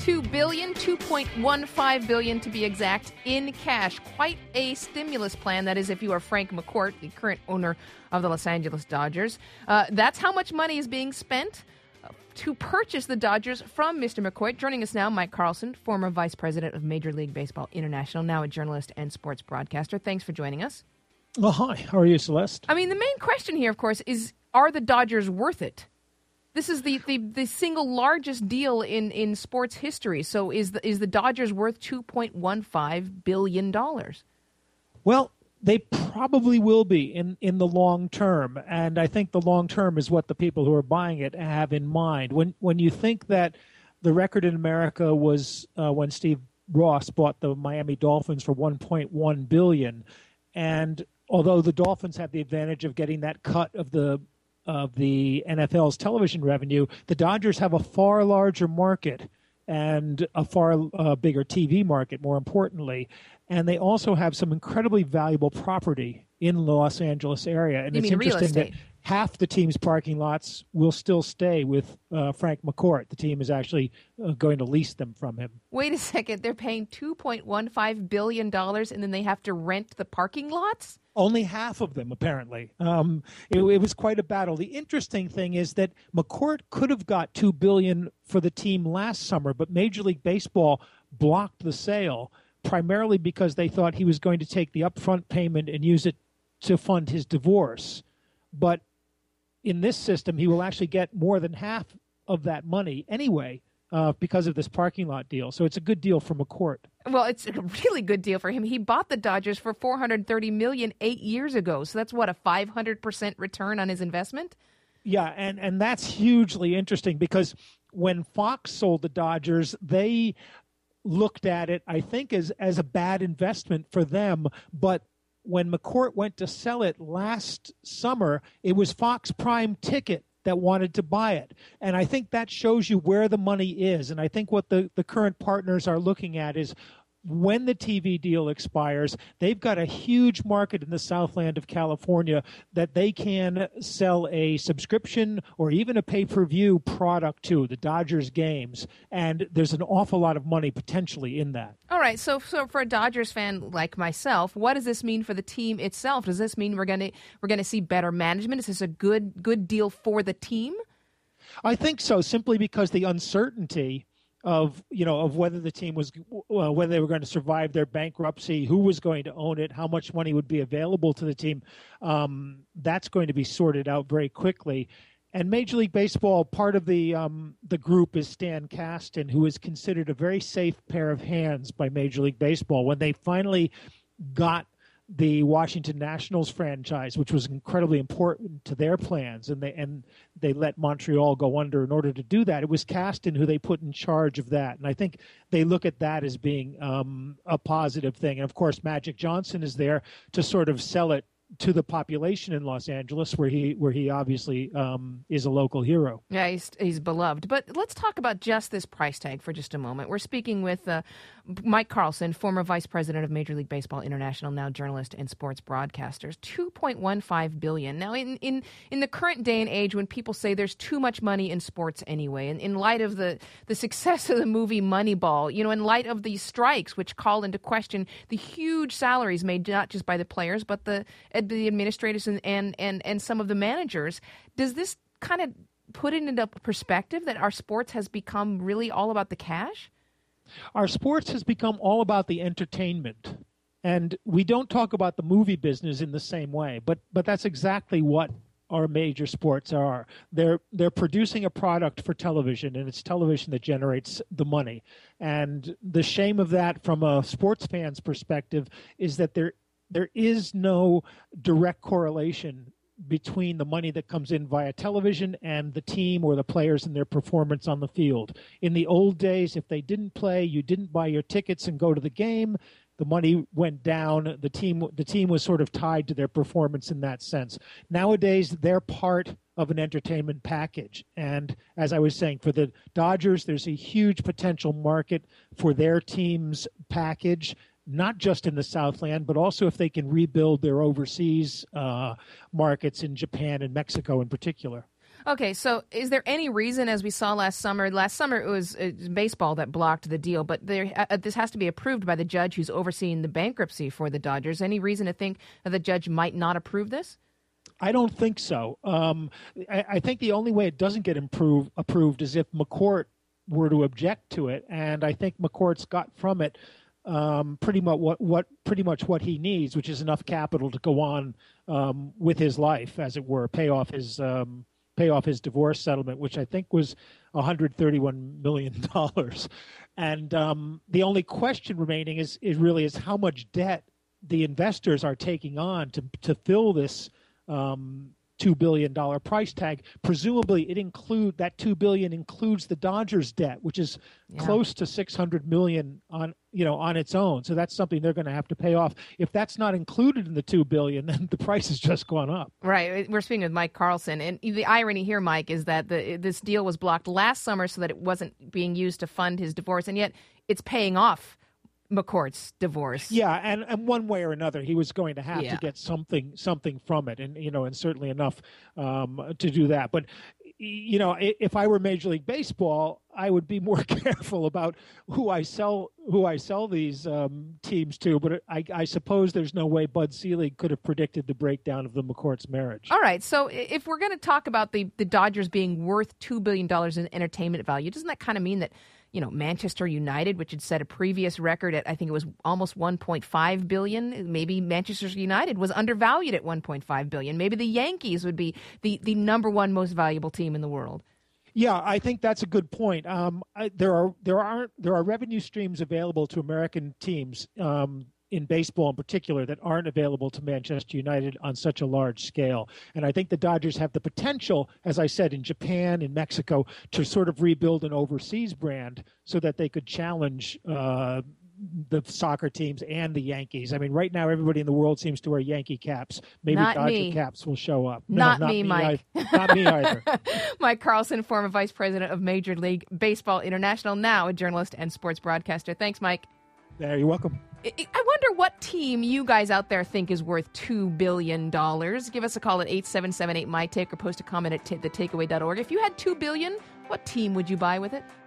$2 billion, $2.15 billion to be exact, in cash. Quite a stimulus plan. That is, if you are Frank McCourt, the current owner of the Los Angeles Dodgers. That's how much money is being spent to purchase the Dodgers from Mr. McCourt. Joining us now, Mike Carlson, former vice president of Major League Baseball International, now a journalist and sports broadcaster. Thanks for joining us. Well, hi. How are you, Celeste? I mean, the main question here, of course, is, are the Dodgers worth it? This is the single largest deal in sports history. So is the Dodgers worth $2.15 billion? Well, they probably will be in the long term. And I think the long term is what the people who are buying it have in mind. When you think that the record in America was when Steve Ross bought the Miami Dolphins for $1.1 billion, and although the Dolphins have the advantage of getting that cut of the NFL's television revenue, the Dodgers have a far larger market and a far bigger TV market, more importantly. And they also have some incredibly valuable property in the Los Angeles area. And it's interesting that half the team's parking lots will still stay with Frank McCourt. The team is actually going to lease them from him. Wait a second. They're paying $2.15 billion and then they have to rent the parking lots? Only half of them, apparently. It was quite a battle. The interesting thing is that McCourt could have got $2 billion for the team last summer, but Major League Baseball blocked the sale primarily because they thought he was going to take the upfront payment and use it to fund his divorce. But in this system, he will actually get more than half of that money anyway because of this parking lot deal. So it's a good deal for McCourt. Well, it's a really good deal for him. He bought the Dodgers for $430 million 8 years ago. So that's what, a 500% return on his investment? Yeah, and that's hugely interesting because when Fox sold the Dodgers, they looked at it, I think, as a bad investment for them. But when McCourt went to sell it last summer, it was Fox Prime Ticket that wanted to buy it. And I think that shows you where the money is. And I think what the current partners are looking at is when the TV deal expires, they've got a huge market in the Southland of California that they can sell a subscription or even a pay-per-view product to, the Dodgers games. And there's an awful lot of money potentially in that. All right. So for a Dodgers fan like myself, what does this mean for the team itself? Does this mean we're going to see better management? Is this a good deal for the team? I think so, simply because the uncertainty of whether the team was whether they were going to survive their bankruptcy, who was going to own it, how much money would be available to the team, that's going to be sorted out very quickly. And Major League Baseball, part of the group is Stan Kasten, who is considered a very safe pair of hands by Major League Baseball. When they finally got the Washington Nationals franchise, which was incredibly important to their plans, and they let Montreal go under in order to do that. It was Kasten who they put in charge of that, and I think they look at that as being a positive thing. And of course, Magic Johnson is there to sort of sell it to the population in Los Angeles, where he obviously is a local hero. Yeah, he's beloved. But let's talk about just this price tag for just a moment. We're speaking with Mike Carlson, former vice president of Major League Baseball International, now journalist and sports broadcasters. $2.15 billion. Now, in the current day and age, when people say there's too much money in sports anyway, and in light of the success of the movie Moneyball, in light of these strikes, which call into question the huge salaries made not just by the players, but the administrators and some of the managers, does this kind of put it into perspective that our sports has become really all about the cash? Our sports has become all about the entertainment. And we don't talk about the movie business in the same way, but that's exactly what our major sports are. They're producing a product for television, and it's television that generates the money. And the shame of that from a sports fan's perspective is that there is no direct correlation between the money that comes in via television and the team or the players and their performance on the field. In the old days, if they didn't play, you didn't buy your tickets and go to the game, the money went down. The team was sort of tied to their performance in that sense. Nowadays, they're part of an entertainment package. And as I was saying, for the Dodgers, there's a huge potential market for their team's package, not just in the Southland, but also if they can rebuild their overseas markets in Japan and Mexico in particular. Okay, so is there any reason, as we saw last summer it was baseball that blocked the deal, but this has to be approved by the judge who's overseeing the bankruptcy for the Dodgers. Any reason to think that the judge might not approve this? I don't think so. I think the only way it doesn't get approved is if McCourt were to object to it, and I think McCourt's got from it pretty much what he needs, which is enough capital to go on with his life, as it were, pay off his divorce settlement, which I think was $131 million. And the only question remaining is really how much debt the investors are taking on to fill this $2 billion price tag. Presumably, that $2 billion includes the Dodgers' debt, which is close to $600 million on its own. So that's something they're going to have to pay off. If that's not included in the $2 billion, then the price has just gone up. Right. We're speaking with Mike Carlson, and the irony here, Mike, is that this deal was blocked last summer so that it wasn't being used to fund his divorce, and yet it's paying off McCourt's divorce. Yeah, and one way or another, he was going to have to get something from it, and certainly enough to do that. But if I were Major League Baseball, I would be more careful about who I sell these teams to. But I suppose there's no way Bud Selig could have predicted the breakdown of the McCourt's marriage. All right, so if we're going to talk about the Dodgers being worth $2 billion in entertainment value, doesn't that kind of mean that Manchester United, which had set a previous record at, I think it was almost $1.5 billion. Maybe Manchester United was undervalued at $1.5 billion. Maybe the Yankees would be the number one most valuable team in the world. Yeah, I think that's a good point. There are revenue streams available to American teams in baseball in particular that aren't available to Manchester United on such a large scale. And I think the Dodgers have the potential, as I said, in Japan, in Mexico, to sort of rebuild an overseas brand so that they could challenge the soccer teams and the Yankees. I mean, right now, everybody in the world seems to wear Yankee caps. Maybe not Dodger me. caps will show up. Not me, Mike. Not me either. Mike Carlson, former vice president of Major League Baseball International, now a journalist and sports broadcaster. Thanks, Mike. You're welcome. I wonder what team you guys out there think is worth $2 billion. Give us a call at 877-8-MY-TAKE or post a comment at thetakeaway.org. If you had $2 billion, what team would you buy with it?